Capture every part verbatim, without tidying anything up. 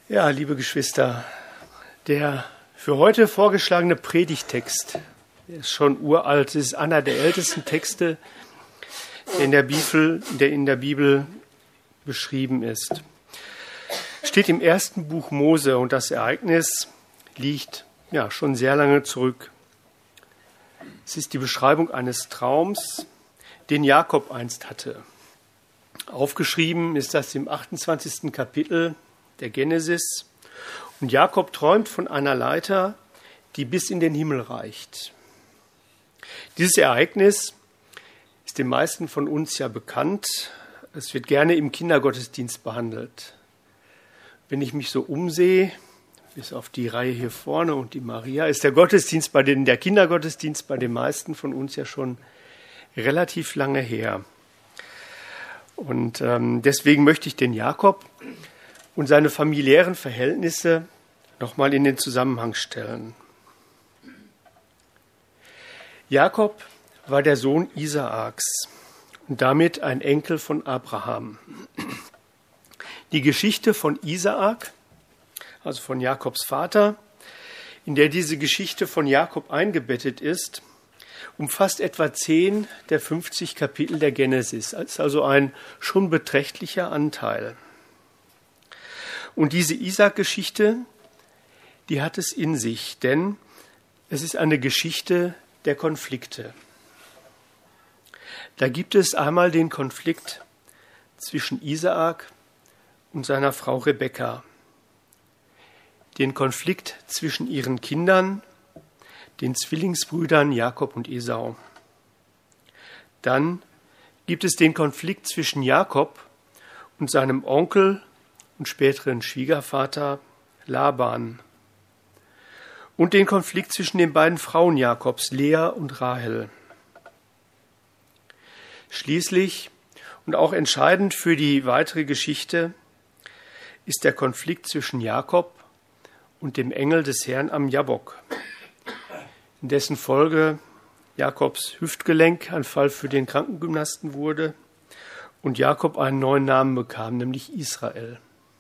Ja, liebe Geschwister, der für heute vorgeschlagene Predigttext ist schon uralt. Es ist einer der ältesten Texte, der in der Bibel, der in der Bibel beschrieben ist. Steht im ersten Buch Mose und das Ereignis liegt ja schon sehr lange zurück. Es ist die Beschreibung eines Traums, den Jakob einst hatte. Aufgeschrieben ist das im achtundzwanzigsten Kapitel der Genesis. Und Jakob träumt von einer Leiter, die bis in den Himmel reicht. Dieses Ereignis ist den meisten von uns ja bekannt. Es wird gerne im Kindergottesdienst behandelt. Wenn ich mich so umsehe, bis auf die Reihe hier vorne und die Maria, ist der Gottesdienst bei den, der Kindergottesdienst bei den meisten von uns ja schon relativ lange her. Und ähm, deswegen möchte ich den Jakob und seine familiären Verhältnisse nochmal in den Zusammenhang stellen. Jakob war der Sohn Isaaks und damit ein Enkel von Abraham. Die Geschichte von Isaak, also von Jakobs Vater, in der diese Geschichte von Jakob eingebettet ist, umfasst etwa zehn der fünfzig Kapitel der Genesis. Das ist also ein schon beträchtlicher Anteil. Und diese Isaak-Geschichte, die hat es in sich, denn es ist eine Geschichte der Konflikte. Da gibt es einmal den Konflikt zwischen Isaak und seiner Frau Rebekka, den Konflikt zwischen ihren Kindern, den Zwillingsbrüdern Jakob und Esau. Dann gibt es den Konflikt zwischen Jakob und seinem Onkel und späteren Schwiegervater Laban und den Konflikt zwischen den beiden Frauen Jakobs, Lea und Rahel. Schließlich und auch entscheidend für die weitere Geschichte ist der Konflikt zwischen Jakob und dem Engel des Herrn am Jabbok, in dessen Folge Jakobs Hüftgelenkanfall für den Krankengymnasten wurde und Jakob einen neuen Namen bekam, nämlich Israel.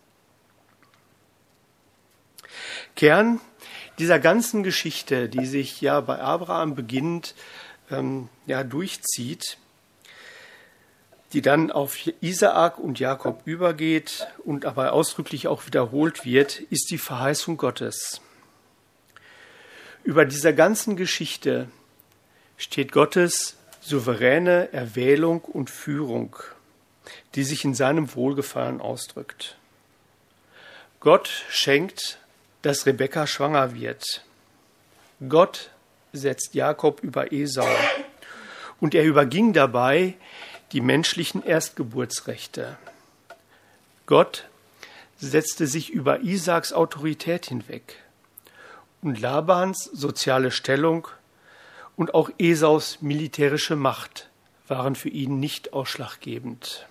Kern dieser ganzen Geschichte, die sich ja bei Abraham beginnt, ähm, ja, durchzieht, die dann auf Isaak und Jakob übergeht und aber ausdrücklich auch wiederholt wird, ist die Verheißung Gottes. Über dieser ganzen Geschichte steht Gottes souveräne Erwählung und Führung, die sich in seinem Wohlgefallen ausdrückt. Gott schenkt, dass Rebekka schwanger wird. Gott setzt Jakob über Esau und er überging dabei die menschlichen Erstgeburtsrechte. Gott setzte sich über Isaaks Autorität hinweg und Labans soziale Stellung und auch Esaus militärische Macht waren für ihn nicht ausschlaggebend.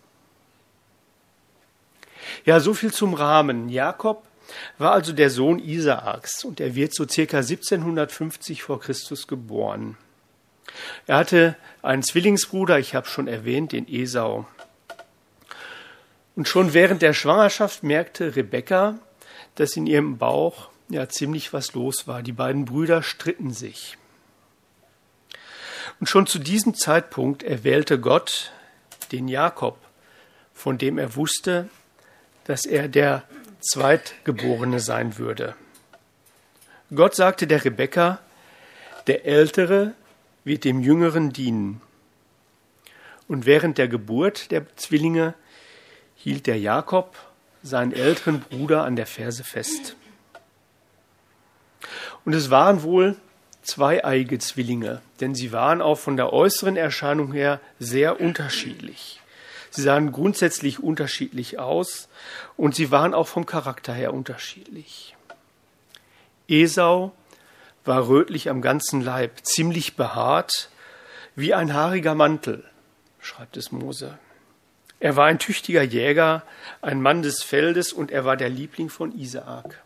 Ja, so viel zum Rahmen. Jakob war also der Sohn Isaaks und er wird so circa siebzehnhundertfünfzig vor Christus geboren. Er hatte einen Zwillingsbruder, ich habe schon erwähnt, den Esau. Und schon während der Schwangerschaft merkte Rebekka, dass in ihrem Bauch ja ziemlich was los war. Die beiden Brüder stritten sich. Und schon zu diesem Zeitpunkt erwählte Gott den Jakob, von dem er wusste, dass er der Zweitgeborene sein würde. Gott sagte der Rebekka, der Ältere wird dem Jüngeren dienen. Und während der Geburt der Zwillinge hielt der Jakob seinen älteren Bruder an der Ferse fest. Und es waren wohl zweieiige Zwillinge, denn sie waren auch von der äußeren Erscheinung her sehr unterschiedlich. Sie sahen grundsätzlich unterschiedlich aus und sie waren auch vom Charakter her unterschiedlich. Esau war rötlich am ganzen Leib, ziemlich behaart, wie ein haariger Mantel, schreibt es Mose. Er war ein tüchtiger Jäger, ein Mann des Feldes und er war der Liebling von Isaak.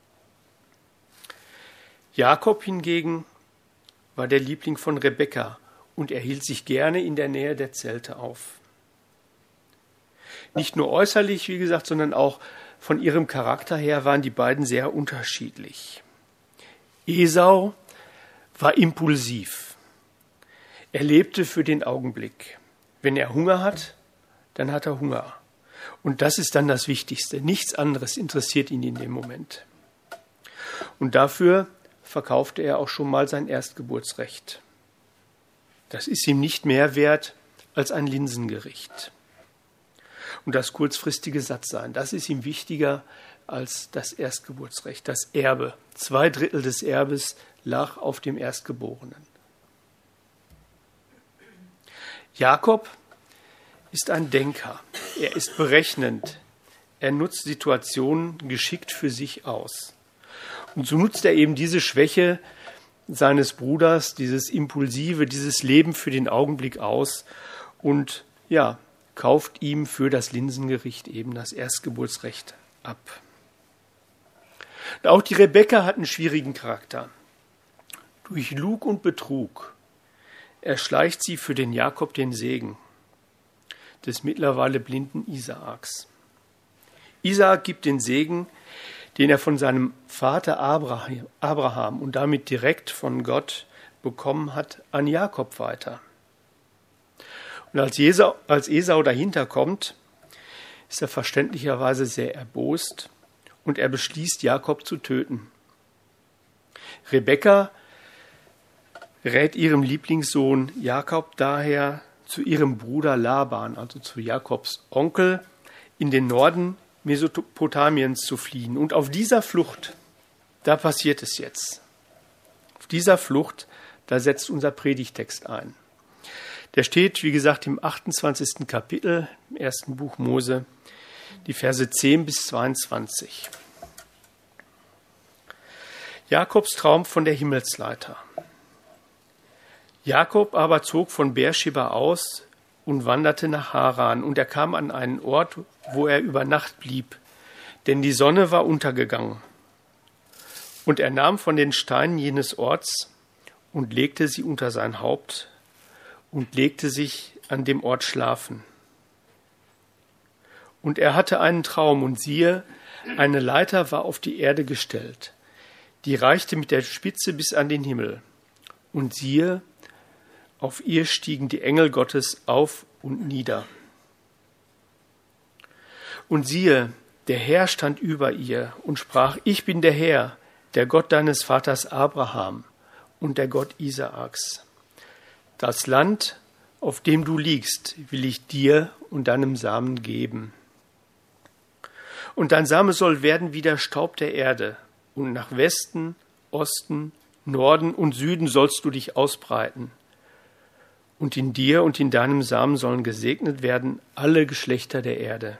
Jakob hingegen war der Liebling von Rebekka und er hielt sich gerne in der Nähe der Zelte auf. Nicht nur äußerlich, wie gesagt, sondern auch von ihrem Charakter her waren die beiden sehr unterschiedlich. Esau war impulsiv. Er lebte für den Augenblick. Wenn er Hunger hat, dann hat er Hunger. Und das ist dann das Wichtigste. Nichts anderes interessiert ihn in dem Moment. Und dafür verkaufte er auch schon mal sein Erstgeburtsrecht. Das ist ihm nicht mehr wert als ein Linsengericht. Und das kurzfristige Sattsein, das ist ihm wichtiger als das Erstgeburtsrecht, das Erbe. Zwei Drittel des Erbes lag auf dem Erstgeborenen. Jakob ist ein Denker. Er ist berechnend. Er nutzt Situationen geschickt für sich aus. Und so nutzt er eben diese Schwäche seines Bruders, dieses Impulsive, dieses Leben für den Augenblick aus und ja, kauft ihm für das Linsengericht eben das Erstgeburtsrecht ab. Und auch die Rebekka hat einen schwierigen Charakter. Durch Lug und Betrug erschleicht sie für den Jakob den Segen des mittlerweile blinden Isaaks. Isaak gibt den Segen, den er von seinem Vater Abraham und damit direkt von Gott bekommen hat, an Jakob weiter. Und als Esau, als Esau dahinter kommt, ist er verständlicherweise sehr erbost und er beschließt, Jakob zu töten. Rebekka rät ihrem Lieblingssohn Jakob daher, zu ihrem Bruder Laban, also zu Jakobs Onkel, in den Norden Mesopotamiens zu fliehen. Und auf dieser Flucht, da passiert es jetzt. Auf dieser Flucht, da setzt unser Predigtext ein. Der steht, wie gesagt, im achtundzwanzigsten Kapitel, im ersten Buch Mose, die Verse zehn bis zweiundzwanzig. Jakobs Traum von der Himmelsleiter. Jakob aber zog von Beersheba aus und wanderte nach Haran, und er kam an einen Ort, wo er über Nacht blieb, denn die Sonne war untergegangen. Und er nahm von den Steinen jenes Orts und legte sie unter sein Haupt und legte sich an dem Ort schlafen. Und er hatte einen Traum, und siehe, eine Leiter war auf die Erde gestellt, die reichte mit der Spitze bis an den Himmel. Und siehe, auf ihr stiegen die Engel Gottes auf und nieder. Und siehe, der Herr stand über ihr und sprach: Ich bin der Herr, der Gott deines Vaters Abraham und der Gott Isaaks. Das Land, auf dem du liegst, will ich dir und deinem Samen geben. Und dein Same soll werden wie der Staub der Erde, und nach Westen, Osten, Norden und Süden sollst du dich ausbreiten. Und in dir und in deinem Samen sollen gesegnet werden alle Geschlechter der Erde.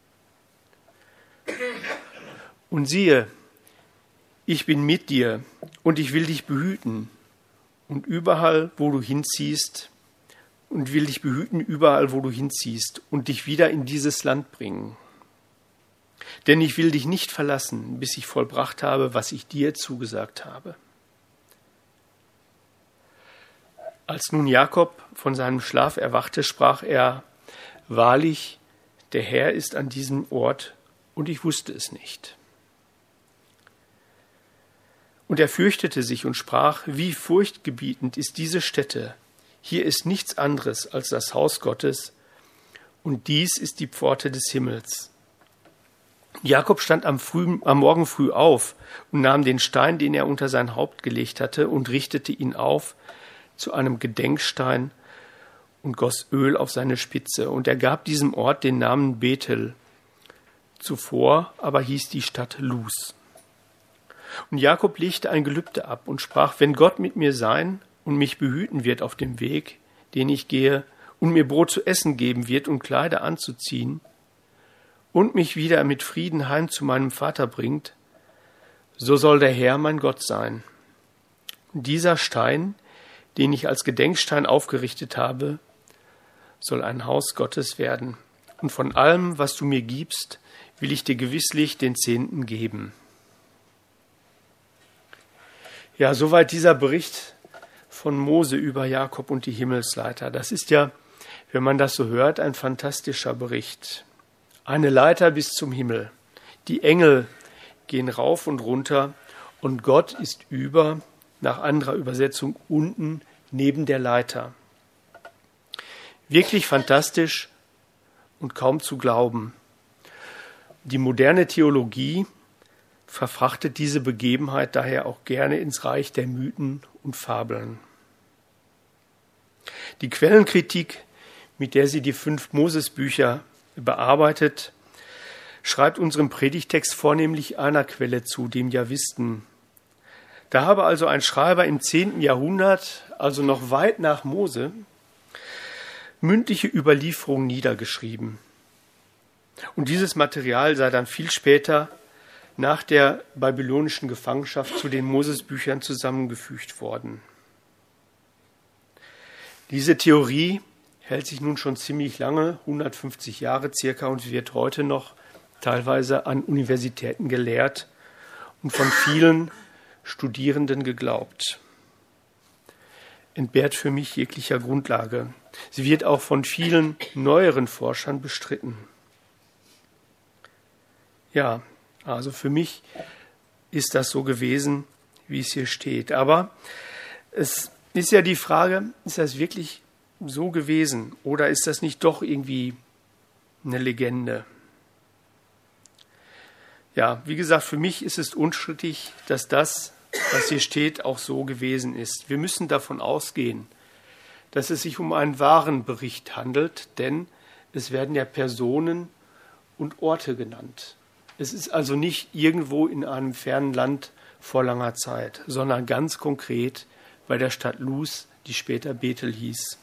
Und siehe, ich bin mit dir, und ich will dich behüten, und überall, wo du hinziehst, und will dich behüten überall, wo du hinziehst, und dich wieder in dieses Land bringen. Denn ich will dich nicht verlassen, bis ich vollbracht habe, was ich dir zugesagt habe. Als nun Jakob von seinem Schlaf erwachte, sprach er: Wahrlich, der Herr ist an diesem Ort, und ich wusste es nicht. Und er fürchtete sich und sprach: Wie furchtgebietend ist diese Stätte! Hier ist nichts anderes als das Haus Gottes, und dies ist die Pforte des Himmels. Jakob stand am, früh, am Morgen früh auf und nahm den Stein, den er unter sein Haupt gelegt hatte, und richtete ihn auf zu einem Gedenkstein und goss Öl auf seine Spitze. Und er gab diesem Ort den Namen Bethel. Zuvor aber hieß die Stadt Luz. Und Jakob legte ein Gelübde ab und sprach: Wenn Gott mit mir sein und mich behüten wird auf dem Weg, den ich gehe, und mir Brot zu essen geben wird und Kleider anzuziehen, und mich wieder mit Frieden heim zu meinem Vater bringt, so soll der Herr mein Gott sein. Und dieser Stein, den ich als Gedenkstein aufgerichtet habe, soll ein Haus Gottes werden. Und von allem, was du mir gibst, will ich dir gewisslich den Zehnten geben. Ja, soweit dieser Bericht von Mose über Jakob und die Himmelsleiter. Das ist ja, wenn man das so hört, ein fantastischer Bericht. Eine Leiter bis zum Himmel. Die Engel gehen rauf und runter und Gott ist über, nach anderer Übersetzung, unten neben der Leiter. Wirklich fantastisch und kaum zu glauben. Die moderne Theologie verfrachtet diese Begebenheit daher auch gerne ins Reich der Mythen und Fabeln. Die Quellenkritik, mit der sie die fünf Mosesbücher bearbeitet, schreibt unserem Predigtext vornehmlich einer Quelle zu, dem Jahwisten. Da habe also ein Schreiber im zehnten Jahrhundert, also noch weit nach Mose, mündliche Überlieferungen niedergeschrieben. Und dieses Material sei dann viel später nach der babylonischen Gefangenschaft zu den Mosesbüchern zusammengefügt worden. Diese Theorie hält sich nun schon ziemlich lange, hundertfünfzig Jahre circa, und wird heute noch teilweise an Universitäten gelehrt und von vielen Studierenden geglaubt. Entbehrt für mich jeglicher Grundlage. Sie wird auch von vielen neueren Forschern bestritten. Ja, also für mich ist das so gewesen, wie es hier steht. Aber es ist ja die Frage, ist das wirklich so gewesen oder ist das nicht doch irgendwie eine Legende? Ja, wie gesagt, für mich ist es unstrittig, dass das, was hier steht, auch so gewesen ist. Wir müssen davon ausgehen, dass es sich um einen wahren Bericht handelt, denn es werden ja Personen und Orte genannt. Es ist also nicht irgendwo in einem fernen Land vor langer Zeit, sondern ganz konkret bei der Stadt Luz, die später Bethel hieß.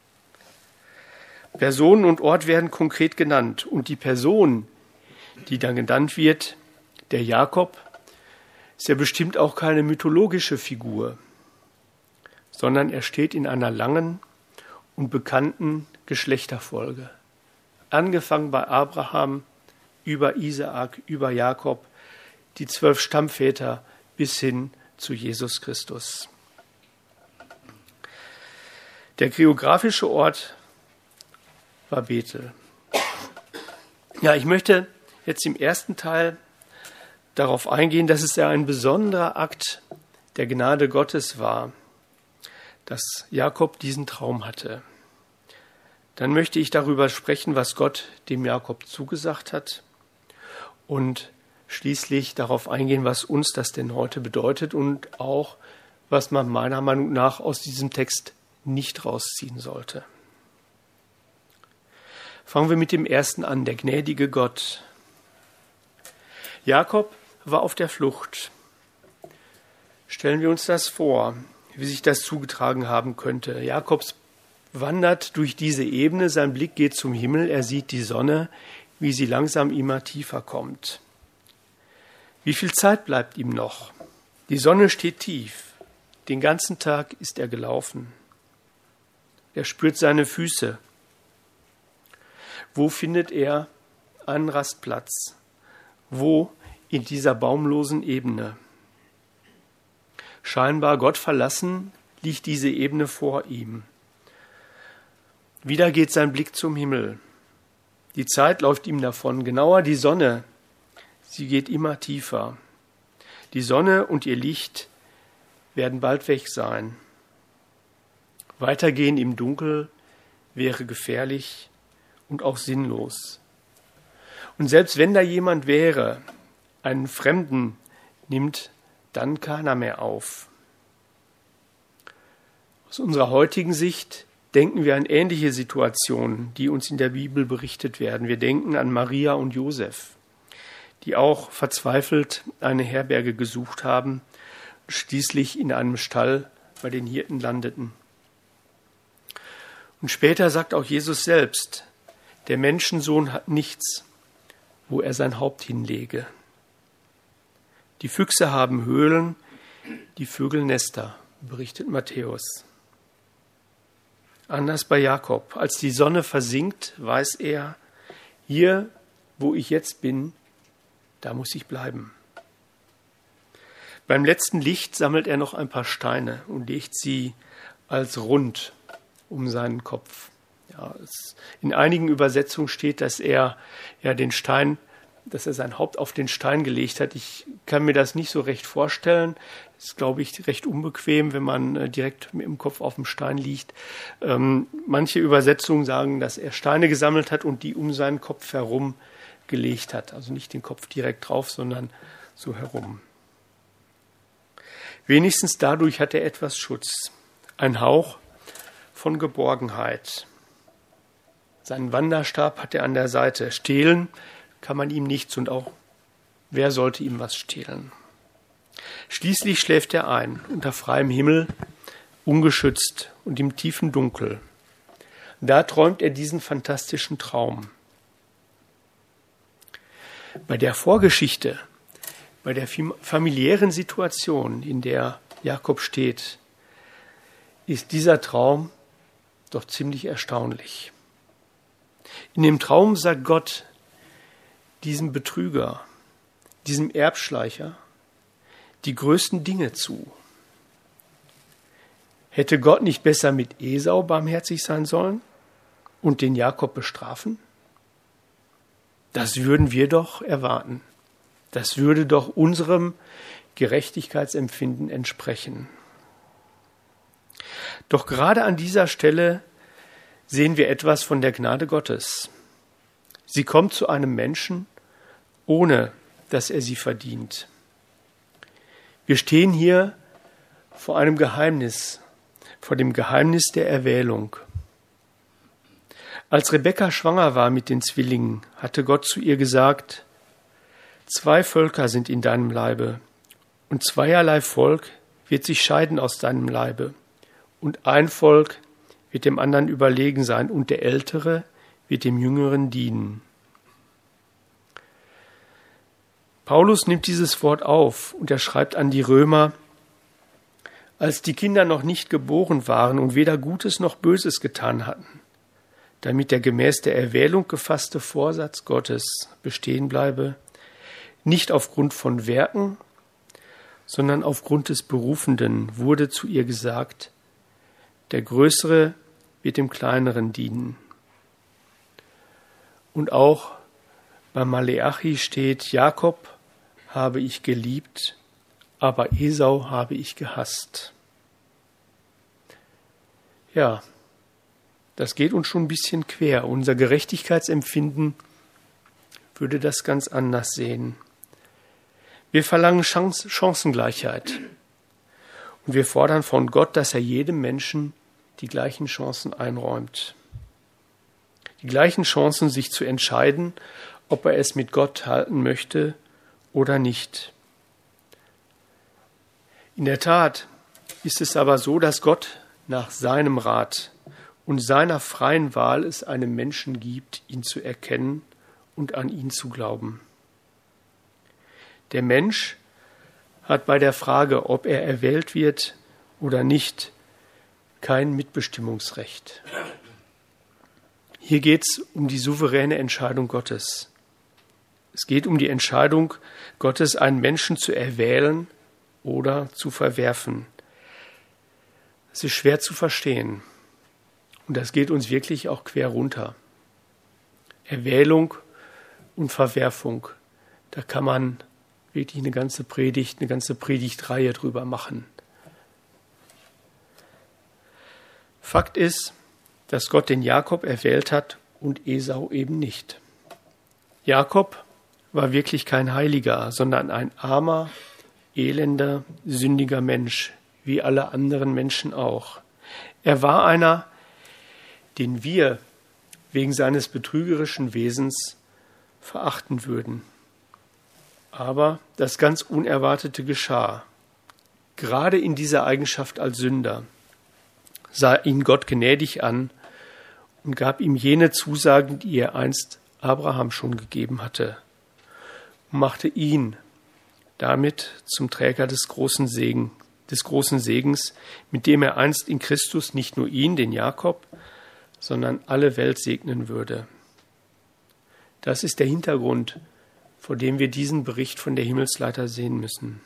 Personen und Ort werden konkret genannt und die Person, die dann genannt wird, der Jakob, ist ja bestimmt auch keine mythologische Figur, sondern er steht in einer langen und bekannten Geschlechterfolge. Angefangen bei Abraham, über Isaak, über Jakob, die zwölf Stammväter bis hin zu Jesus Christus. Der geografische Ort war Bethel. Ja, ich möchte jetzt im ersten Teil darauf eingehen, dass es ja ein besonderer Akt der Gnade Gottes war, dass Jakob diesen Traum hatte. Dann möchte ich darüber sprechen, was Gott dem Jakob zugesagt hat und schließlich darauf eingehen, was uns das denn heute bedeutet und auch, was man meiner Meinung nach aus diesem Text nicht rausziehen sollte. Fangen wir mit dem ersten an, der gnädige Gott. Jakob war auf der Flucht. Stellen wir uns das vor, wie sich das zugetragen haben könnte. Jakob wandert durch diese Ebene, sein Blick geht zum Himmel, er sieht die Sonne, wie sie langsam immer tiefer kommt. Wie viel Zeit bleibt ihm noch? Die Sonne steht tief. Den ganzen Tag ist er gelaufen. Er spürt seine Füße. Wo findet er einen Rastplatz? Wo in dieser baumlosen Ebene? Scheinbar Gott verlassen liegt diese Ebene vor ihm. Wieder geht sein Blick zum Himmel. Die Zeit läuft ihm davon, genauer die Sonne. Sie geht immer tiefer. Die Sonne und ihr Licht werden bald weg sein. Weitergehen im Dunkel wäre gefährlich und auch sinnlos. Und selbst wenn da jemand wäre, einen Fremden nimmt dann keiner mehr auf. Aus unserer heutigen Sicht denken wir an ähnliche Situationen, die uns in der Bibel berichtet werden. Wir denken an Maria und Josef, die auch verzweifelt eine Herberge gesucht haben, schließlich in einem Stall bei den Hirten landeten. Und später sagt auch Jesus selbst, der Menschensohn hat nichts, wo er sein Haupt hinlege. Die Füchse haben Höhlen, die Vögel Nester, berichtet Matthäus. Anders bei Jakob. Als die Sonne versinkt, weiß er, hier, wo ich jetzt bin, da muss ich bleiben. Beim letzten Licht sammelt er noch ein paar Steine und legt sie als rund um seinen Kopf. Ja, es, in einigen Übersetzungen steht, dass er ja den Stein, dass er sein Haupt auf den Stein gelegt hat. Ich kann mir das nicht so recht vorstellen. Das ist, glaube ich, recht unbequem, wenn man äh, direkt mit dem Kopf auf dem Stein liegt. Ähm, manche Übersetzungen sagen, dass er Steine gesammelt hat und die um seinen Kopf herum gelegt hat. Also nicht den Kopf direkt drauf, sondern so herum. Wenigstens dadurch hat er etwas Schutz. Ein Hauch von Geborgenheit. Seinen Wanderstab hat er an der Seite. Stehlen kann man ihm nichts und auch wer sollte ihm was stehlen? Schließlich schläft er ein, unter freiem Himmel, ungeschützt und im tiefen Dunkel. Da träumt er diesen fantastischen Traum. Bei der Vorgeschichte, bei der familiären Situation, in der Jakob steht, ist dieser Traum doch ziemlich erstaunlich. In dem Traum sagt Gott diesem Betrüger, diesem Erbschleicher, die größten Dinge zu. Hätte Gott nicht besser mit Esau barmherzig sein sollen und den Jakob bestrafen? Das würden wir doch erwarten. Das würde doch unserem Gerechtigkeitsempfinden entsprechen. Doch gerade an dieser Stelle sehen wir etwas von der Gnade Gottes. Sie kommt zu einem Menschen, ohne dass er sie verdient. Wir stehen hier vor einem Geheimnis, vor dem Geheimnis der Erwählung. Als Rebekka schwanger war mit den Zwillingen, hatte Gott zu ihr gesagt: Zwei Völker sind in deinem Leibe, und zweierlei Volk wird sich scheiden aus deinem Leibe, und ein Volk wird dem anderen überlegen sein, und der Ältere wird dem Jüngeren dienen. Paulus nimmt dieses Wort auf und er schreibt an die Römer: Als die Kinder noch nicht geboren waren und weder Gutes noch Böses getan hatten, damit der gemäß der Erwählung gefasste Vorsatz Gottes bestehen bleibe, nicht aufgrund von Werken, sondern aufgrund des Berufenden wurde zu ihr gesagt: Der Größere wird dem Kleineren dienen. Und auch bei Maleachi steht: Jakob habe ich geliebt, aber Esau habe ich gehasst. Ja, das geht uns schon ein bisschen quer. Unser Gerechtigkeitsempfinden würde das ganz anders sehen. Wir verlangen Chance, Chancengleichheit. Und wir fordern von Gott, dass er jedem Menschen die gleichen Chancen einräumt. Die gleichen Chancen, sich zu entscheiden, ob er es mit Gott halten möchte oder nicht. In der Tat ist es aber so, dass Gott nach seinem Rat und seiner freien Wahl es einem Menschen gibt, ihn zu erkennen und an ihn zu glauben. Der Mensch hat bei der Frage, ob er erwählt wird oder nicht, kein Mitbestimmungsrecht. Hier geht es um die souveräne Entscheidung Gottes. Es geht um die Entscheidung Gottes, einen Menschen zu erwählen oder zu verwerfen. Es ist schwer zu verstehen. Und das geht uns wirklich auch quer runter. Erwählung und Verwerfung, da kann man wirklich eine ganze Predigt, eine ganze Predigtreihe drüber machen. Fakt ist, dass Gott den Jakob erwählt hat und Esau eben nicht. Jakob war wirklich kein Heiliger, sondern ein armer, elender, sündiger Mensch, wie alle anderen Menschen auch. Er war einer, den wir wegen seines betrügerischen Wesens verachten würden. Aber das ganz Unerwartete geschah. Gerade in dieser Eigenschaft als Sünder sah ihn Gott gnädig an und gab ihm jene Zusagen, die er einst Abraham schon gegeben hatte, und machte ihn damit zum Träger des großen Segen, des großen Segens, mit dem er einst in Christus nicht nur ihn, den Jakob, sondern alle Welt segnen würde. Das ist der Hintergrund, vor dem wir diesen Bericht von der Himmelsleiter sehen müssen.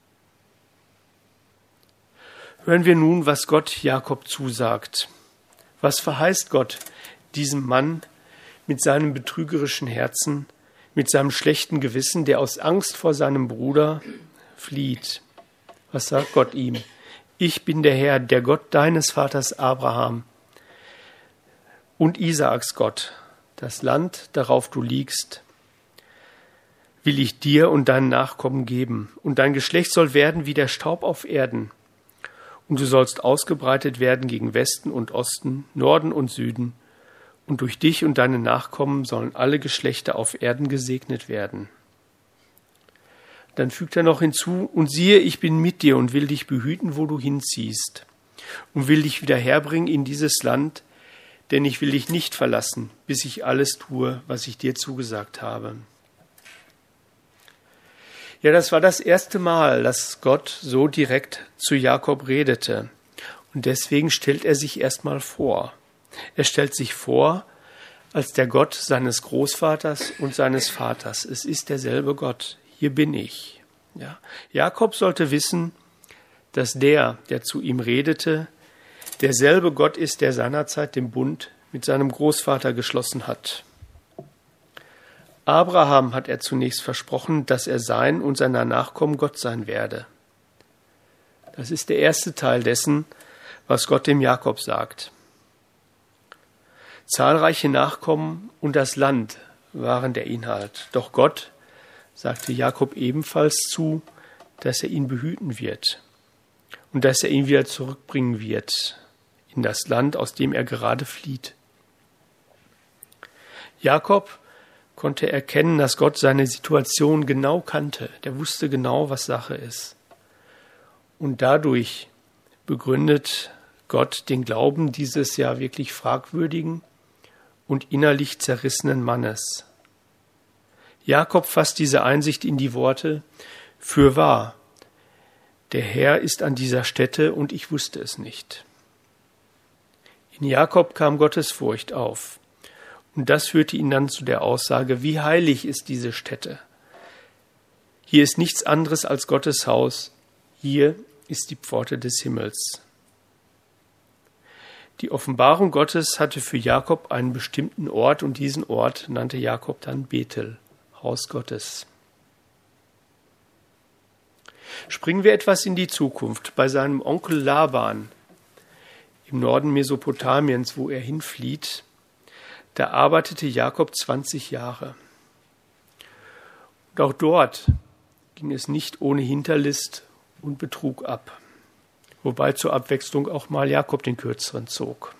Hören wir nun, was Gott Jakob zusagt. Was verheißt Gott diesem Mann mit seinem betrügerischen Herzen, mit seinem schlechten Gewissen, der aus Angst vor seinem Bruder flieht? Was sagt Gott ihm? Ich bin der Herr, der Gott deines Vaters Abraham und Isaaks Gott. Das Land, darauf du liegst, will ich dir und deinen Nachkommen geben. Und dein Geschlecht soll werden wie der Staub auf Erden. Und du sollst ausgebreitet werden gegen Westen und Osten, Norden und Süden. Und durch dich und deine Nachkommen sollen alle Geschlechter auf Erden gesegnet werden. Dann fügt er noch hinzu, und siehe, ich bin mit dir und will dich behüten, wo du hinziehst, und will dich wieder herbringen in dieses Land, denn ich will dich nicht verlassen, bis ich alles tue, was ich dir zugesagt habe. Ja, das war das erste Mal, dass Gott so direkt zu Jakob redete. Und deswegen stellt er sich erstmal vor. Er stellt sich vor als der Gott seines Großvaters und seines Vaters. Es ist derselbe Gott. Hier bin ich. Ja. Jakob sollte wissen, dass der, der zu ihm redete, derselbe Gott ist, der seinerzeit den Bund mit seinem Großvater geschlossen hat. Abraham hat er zunächst versprochen, dass er sein und seiner Nachkommen Gott sein werde. Das ist der erste Teil dessen, was Gott dem Jakob sagt. Zahlreiche Nachkommen und das Land waren der Inhalt. Doch Gott sagte Jakob ebenfalls zu, dass er ihn behüten wird und dass er ihn wieder zurückbringen wird in das Land, aus dem er gerade flieht. Jakob konnte erkennen, dass Gott seine Situation genau kannte. Der wusste genau, was Sache ist. Und dadurch begründet Gott den Glauben dieses ja wirklich fragwürdigen und innerlich zerrissenen Mannes. Jakob fasst diese Einsicht in die Worte: Fürwahr, der Herr ist an dieser Stätte und ich wusste es nicht. In Jakob kam Gottesfurcht auf. Und das führte ihn dann zu der Aussage: Wie heilig ist diese Stätte? Hier ist nichts anderes als Gottes Haus. Hier ist die Pforte des Himmels. Die Offenbarung Gottes hatte für Jakob einen bestimmten Ort und diesen Ort nannte Jakob dann Bethel, Haus Gottes. Springen wir etwas in die Zukunft. Bei seinem Onkel Laban im Norden Mesopotamiens, wo er hinflieht, da arbeitete Jakob zwanzig Jahre. Und auch dort ging es nicht ohne Hinterlist und Betrug ab, wobei zur Abwechslung auch mal Jakob den Kürzeren zog.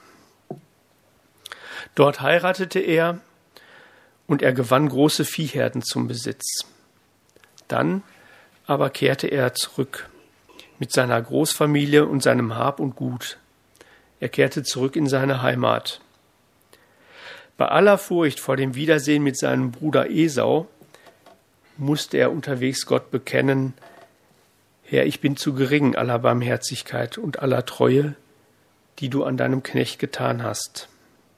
Dort heiratete er und er gewann große Viehherden zum Besitz. Dann aber kehrte er zurück mit seiner Großfamilie und seinem Hab und Gut. Er kehrte zurück in seine Heimat. Bei aller Furcht vor dem Wiedersehen mit seinem Bruder Esau musste er unterwegs Gott bekennen: Herr, ich bin zu gering aller Barmherzigkeit und aller Treue, die du an deinem Knecht getan hast.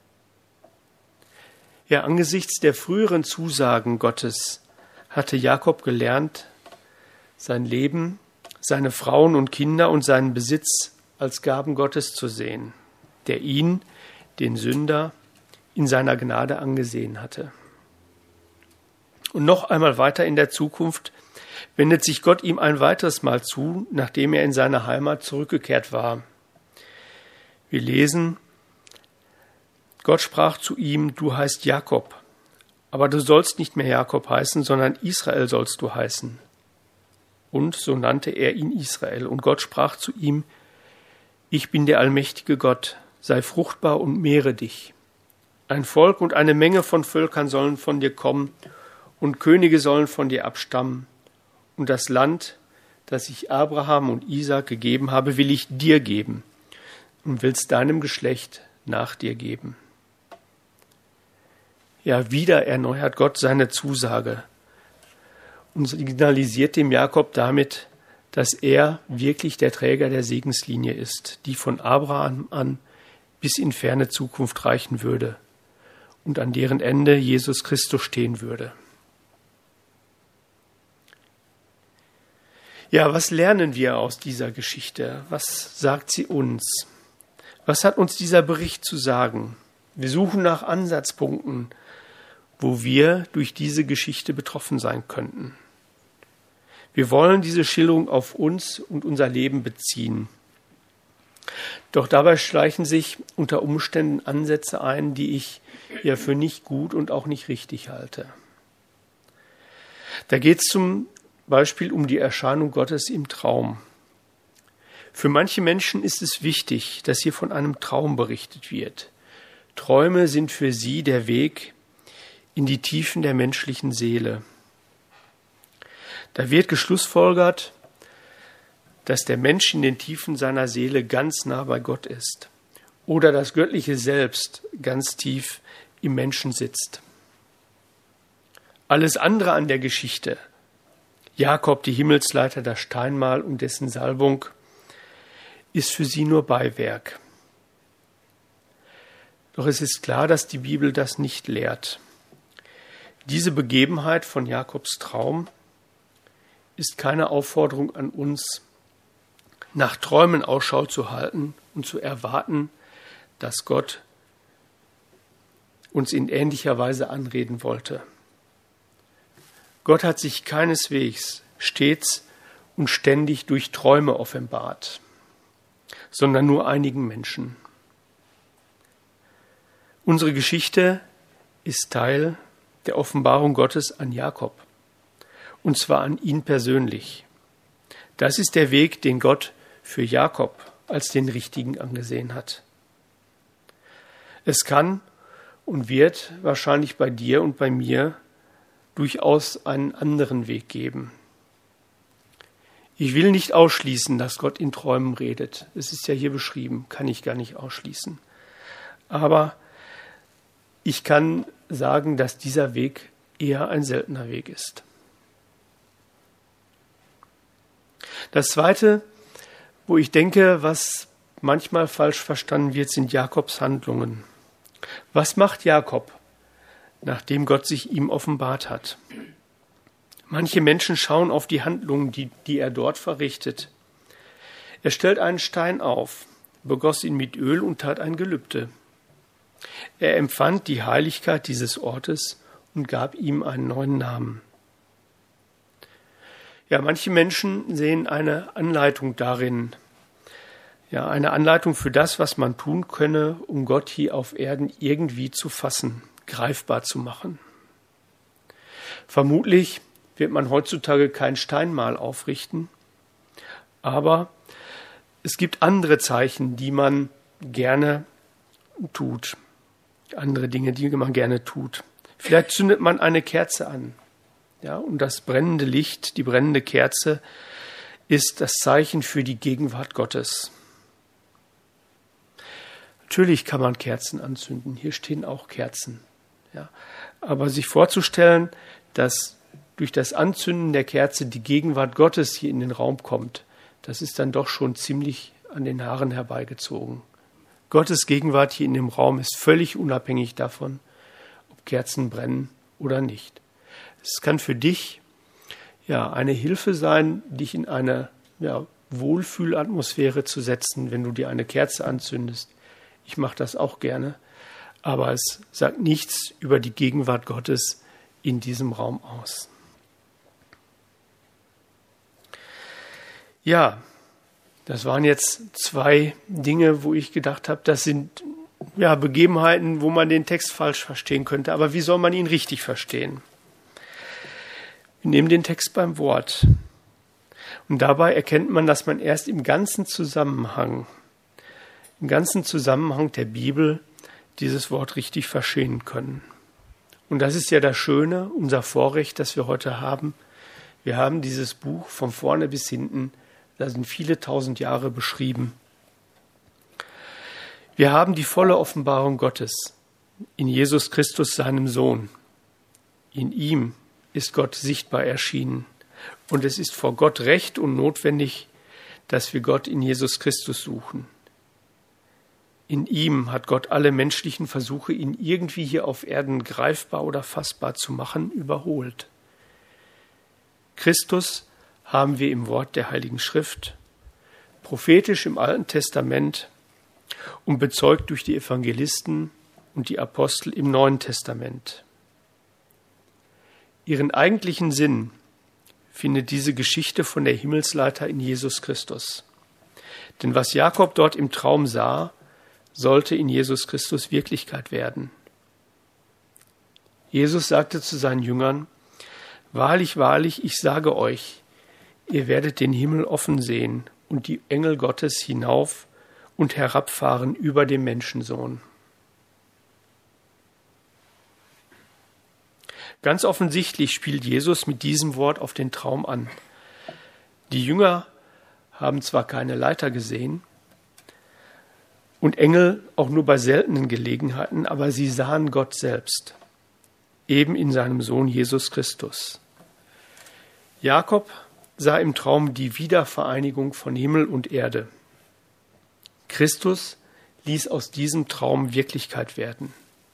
Ja, angesichts der früheren Zusagen Gottes hatte Jakob gelernt, sein Leben, seine Frauen und Kinder und seinen Besitz als Gaben Gottes zu sehen, der ihn, den Sünder, in seiner Gnade angesehen hatte. Und noch einmal weiter in der Zukunft wendet sich Gott ihm ein weiteres Mal zu, nachdem er in seine Heimat zurückgekehrt war. Wir lesen: Gott sprach zu ihm: Du heißt Jakob, aber du sollst nicht mehr Jakob heißen, sondern Israel sollst du heißen. Und so nannte er ihn Israel. Und Gott sprach zu ihm: Ich bin der allmächtige Gott, sei fruchtbar und mehre dich. Ein Volk und eine Menge von Völkern sollen von dir kommen, und Könige sollen von dir abstammen. Und das Land, das ich Abraham und Isaak gegeben habe, will ich dir geben und will es deinem Geschlecht nach dir geben. Ja, wieder erneuert Gott seine Zusage und signalisiert dem Jakob damit, dass er wirklich der Träger der Segenslinie ist, die von Abraham an bis in ferne Zukunft reichen würde und an deren Ende Jesus Christus stehen würde. Ja, was lernen wir aus dieser Geschichte? Was sagt sie uns? Was hat uns dieser Bericht zu sagen? Wir suchen nach Ansatzpunkten, wo wir durch diese Geschichte betroffen sein könnten. Wir wollen diese Schilderung auf uns und unser Leben beziehen. Doch dabei schleichen sich unter Umständen Ansätze ein, die ich ja für nicht gut und auch nicht richtig halte. Da geht es zum Beispiel um die Erscheinung Gottes im Traum. Für manche Menschen ist es wichtig, dass hier von einem Traum berichtet wird. Träume sind für sie der Weg in die Tiefen der menschlichen Seele. Da wird geschlussfolgert, dass der Mensch in den Tiefen seiner Seele ganz nah bei Gott ist oder das göttliche Selbst ganz tief im Menschen sitzt. Alles andere an der Geschichte, Jakob, die Himmelsleiter, das Steinmal und dessen Salbung, ist für sie nur Beiwerk. Doch es ist klar, dass die Bibel das nicht lehrt. Diese Begebenheit von Jakobs Traum ist keine Aufforderung an uns, nach Träumen Ausschau zu halten und zu erwarten, dass Gott uns in ähnlicher Weise anreden wollte. Gott hat sich keineswegs stets und ständig durch Träume offenbart, sondern nur einigen Menschen. Unsere Geschichte ist Teil der Offenbarung Gottes an Jakob, und zwar an ihn persönlich. Das ist der Weg, den Gott für Jakob als den richtigen angesehen hat. Es kann und wird wahrscheinlich bei dir und bei mir durchaus einen anderen Weg geben. Ich will nicht ausschließen, dass Gott in Träumen redet. Es ist ja hier beschrieben, kann ich gar nicht ausschließen. Aber ich kann sagen, dass dieser Weg eher ein seltener Weg ist. Das Zweite, wo ich denke, was manchmal falsch verstanden wird, sind Jakobs Handlungen. Was macht Jakob, nachdem Gott sich ihm offenbart hat? Manche Menschen schauen auf die Handlungen, die, die er dort verrichtet. Er stellt einen Stein auf, begoss ihn mit Öl und tat ein Gelübde. Er empfand die Heiligkeit dieses Ortes und gab ihm einen neuen Namen. Ja, manche Menschen sehen eine Anleitung darin, ja, eine Anleitung für das, was man tun könne, um Gott hier auf Erden irgendwie zu fassen, greifbar zu machen. Vermutlich wird man heutzutage kein Steinmal aufrichten, aber es gibt andere Zeichen, die man gerne tut, andere Dinge, die man gerne tut. Vielleicht zündet man eine Kerze an. Ja, und das brennende Licht, die brennende Kerze, ist das Zeichen für die Gegenwart Gottes. Natürlich kann man Kerzen anzünden. Hier stehen auch Kerzen. Ja, aber sich vorzustellen, dass durch das Anzünden der Kerze die Gegenwart Gottes hier in den Raum kommt, das ist dann doch schon ziemlich an den Haaren herbeigezogen. Gottes Gegenwart hier in dem Raum ist völlig unabhängig davon, ob Kerzen brennen oder nicht. Es kann für dich ja eine Hilfe sein, dich in eine ja, Wohlfühlatmosphäre zu setzen, wenn du dir eine Kerze anzündest. Ich mache das auch gerne, aber es sagt nichts über die Gegenwart Gottes in diesem Raum aus. Ja, das waren jetzt zwei Dinge, wo ich gedacht habe, das sind ja Begebenheiten, wo man den Text falsch verstehen könnte. Aber wie soll man ihn richtig verstehen? Wir nehmen den Text beim Wort. Und dabei erkennt man, dass man erst im ganzen Zusammenhang, im ganzen Zusammenhang der Bibel dieses Wort richtig verstehen können. Und das ist ja das Schöne, unser Vorrecht, das wir heute haben. Wir haben dieses Buch von vorne bis hinten, da sind viele tausend Jahre beschrieben. Wir haben die volle Offenbarung Gottes in Jesus Christus, seinem Sohn. In ihm ist Gott sichtbar erschienen. Und es ist vor Gott recht und notwendig, dass wir Gott in Jesus Christus suchen. In ihm hat Gott alle menschlichen Versuche, ihn irgendwie hier auf Erden greifbar oder fassbar zu machen, überholt. Christus haben wir im Wort der Heiligen Schrift, prophetisch im Alten Testament und bezeugt durch die Evangelisten und die Apostel im Neuen Testament. Ihren eigentlichen Sinn findet diese Geschichte von der Himmelsleiter in Jesus Christus. Denn was Jakob dort im Traum sah, sollte in Jesus Christus Wirklichkeit werden. Jesus sagte zu seinen Jüngern: Wahrlich, wahrlich, ich sage euch, ihr werdet den Himmel offen sehen und die Engel Gottes hinauf und herabfahren über dem Menschensohn. Ganz offensichtlich spielt Jesus mit diesem Wort auf den Traum an. Die Jünger haben zwar keine Leiter gesehen und Engel auch nur bei seltenen Gelegenheiten, aber sie sahen Gott selbst, eben in seinem Sohn Jesus Christus. Jakob sah im Traum die Wiedervereinigung von Himmel und Erde. Christus ließ aus diesem Traum Wirklichkeit werden.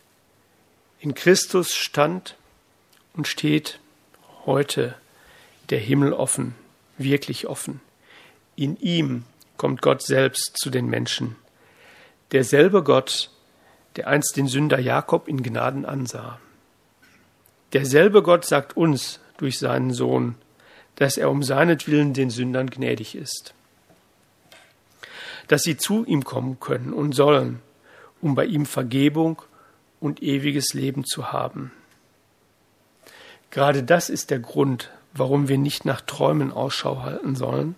In Christus stand und steht heute der Himmel offen, wirklich offen. In ihm kommt Gott selbst zu den Menschen. Derselbe Gott, der einst den Sünder Jakob in Gnaden ansah. Derselbe Gott sagt uns durch seinen Sohn, dass er um seinetwillen den Sündern gnädig ist. Dass sie zu ihm kommen können und sollen, um bei ihm Vergebung und ewiges Leben zu haben. Gerade das ist der Grund, warum wir nicht nach Träumen Ausschau halten sollen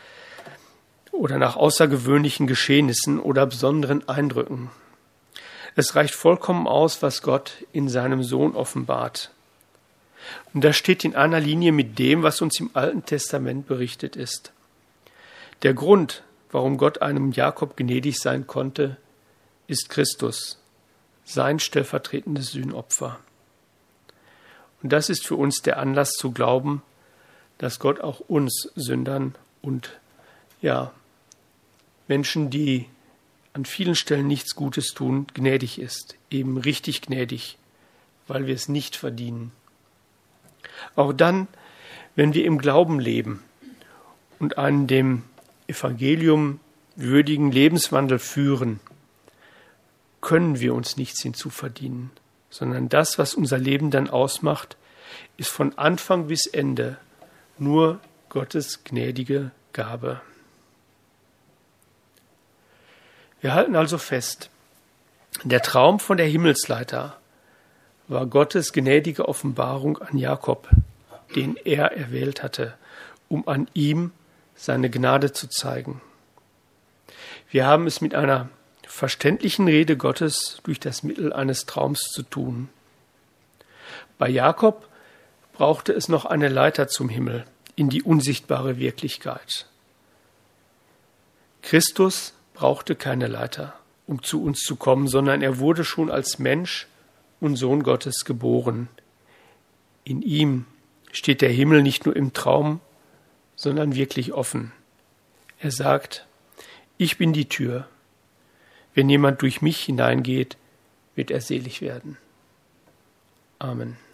oder nach außergewöhnlichen Geschehnissen oder besonderen Eindrücken. Es reicht vollkommen aus, was Gott in seinem Sohn offenbart. Und das steht in einer Linie mit dem, was uns im Alten Testament berichtet ist. Der Grund, warum Gott einem Jakob gnädig sein konnte, ist Christus, sein stellvertretendes Sühnopfer. Und das ist für uns der Anlass zu glauben, dass Gott auch uns Sündern und ja, Menschen, die an vielen Stellen nichts Gutes tun, gnädig ist, eben richtig gnädig, weil wir es nicht verdienen. Auch dann, wenn wir im Glauben leben und einen dem Evangelium würdigen Lebenswandel führen, können wir uns nichts hinzuverdienen, sondern das, was unser Leben dann ausmacht, ist von Anfang bis Ende nur Gottes gnädige Gabe. Wir halten also fest, der Traum von der Himmelsleiter war Gottes gnädige Offenbarung an Jakob, den er erwählt hatte, um an ihm seine Gnade zu zeigen. Wir haben es mit einer verständlichen Rede Gottes durch das Mittel eines Traums zu tun. Bei Jakob brauchte es noch eine Leiter zum Himmel, in die unsichtbare Wirklichkeit. Christus brauchte keine Leiter, um zu uns zu kommen, sondern er wurde schon als Mensch und Sohn Gottes geboren. In ihm steht der Himmel nicht nur im Traum, sondern wirklich offen. Er sagt: Ich bin die Tür. Wenn jemand durch mich hineingeht, wird er selig werden. Amen.